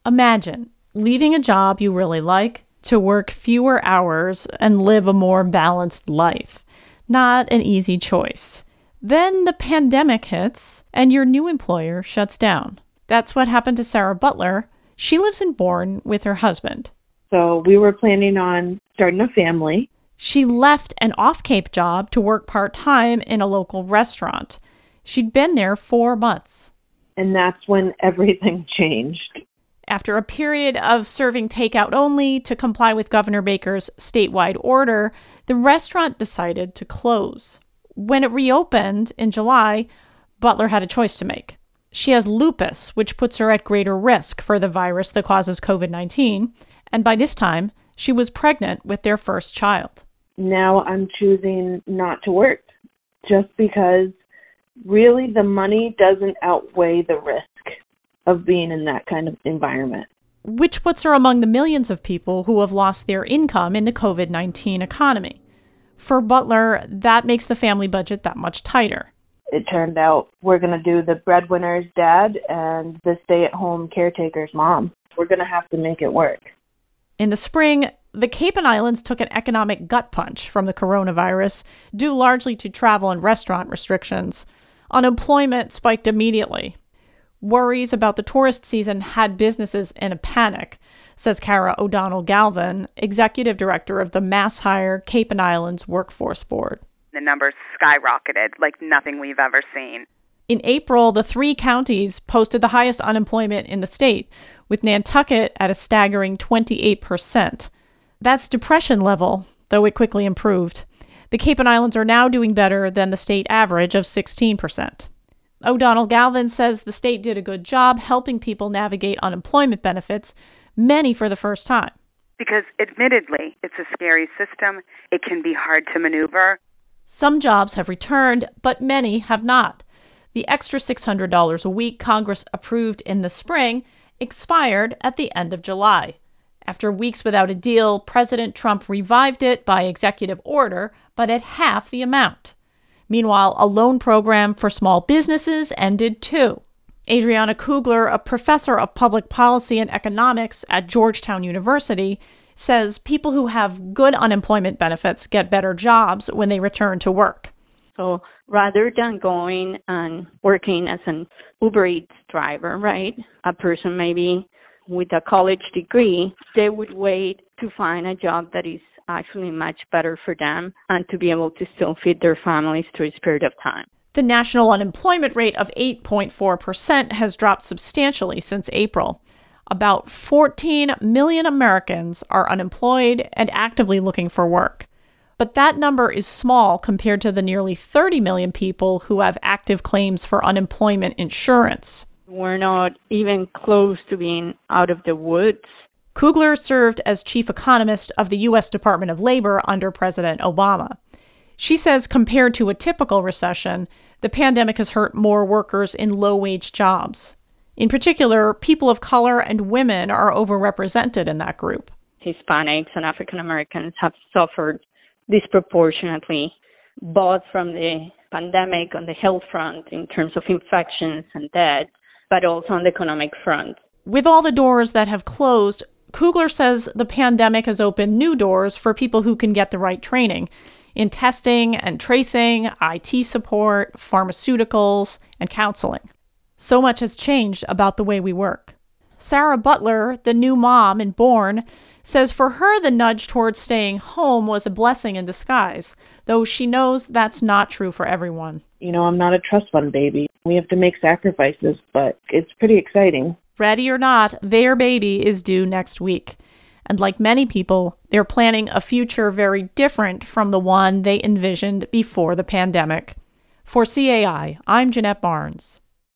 Imagine leaving a job you really like to work fewer hours and live a more balanced life. Not an easy choice. Then the pandemic hits and your new employer shuts down. That's what happened to Sarah Butler. She lives in Bourne with her husband. So we were planning on starting a family. She left an off-Cape job to work part-time in a local restaurant. She'd been there 4 months. And that's when everything changed. After a period of serving takeout only to comply with Governor Baker's statewide order, the restaurant decided to close. When it reopened in July, Butler had a choice to make. She has lupus, which puts her at greater risk for the virus that causes COVID-19, and by this time, she was pregnant with their first child. Now I'm choosing not to work just because really the money doesn't outweigh the risk of being in that kind of environment. Which puts her among the millions of people who have lost their income in the COVID-19 economy. For Butler, that makes the family budget that much tighter. It turned out we're going to do the breadwinner's dad and the stay-at-home caretaker's mom. We're going to have to make it work. In the spring, the Cape and Islands took an economic gut punch from the coronavirus, due largely to travel and restaurant restrictions. Unemployment spiked immediately. Worries about the tourist season had businesses in a panic, says Cara O'Donnell Galvin, executive director of the MassHire Cape and Islands Workforce Board. The numbers skyrocketed like nothing we've ever seen. In April, the 3 counties posted the highest unemployment in the state, with Nantucket at a staggering 28%. That's depression level, though it quickly improved. The Cape and Islands are now doing better than the state average of 16%. O'Donnell Galvin says the state did a good job helping people navigate unemployment benefits, many for the first time. Because admittedly, it's a scary system. It can be hard to maneuver. Some jobs have returned, but many have not. The extra $600 a week Congress approved in the spring expired at the end of July. After weeks without a deal, President Trump revived it by executive order, but at half the amount. Meanwhile, a loan program for small businesses ended too. Adriana Kugler, a professor of public policy and economics at Georgetown University, says people who have good unemployment benefits get better jobs when they return to work. So rather than going and working as an Uber Eats driver, right, a person maybe with a college degree, they would wait to find a job that is actually much better for them and to be able to still feed their families through this period of time. The national unemployment rate of 8.4% has dropped substantially since April. About 14 million Americans are unemployed and actively looking for work. But that number is small compared to the nearly 30 million people who have active claims for unemployment insurance. We're not even close to being out of the woods. Kugler served as chief economist of the U.S. Department of Labor under President Obama. She says compared to a typical recession, the pandemic has hurt more workers in low-wage jobs. In particular, people of color and women are overrepresented in that group. Hispanics and African Americans have suffered disproportionately, both from the pandemic on the health front in terms of infections and death, but also on the economic front. With all the doors that have closed, Kugler says the pandemic has opened new doors for people who can get the right training in testing and tracing, IT support, pharmaceuticals, and counseling. So much has changed about the way we work. Sarah Butler, the new mom in Bourne, says for her the nudge towards staying home was a blessing in disguise, though she knows that's not true for everyone. You know, I'm not a trust fund baby. We have to make sacrifices, but it's pretty exciting. Ready or not, their baby is due next week. And like many people, they're planning a future very different from the one they envisioned before the pandemic. For CAI, I'm Jeanette Barnes.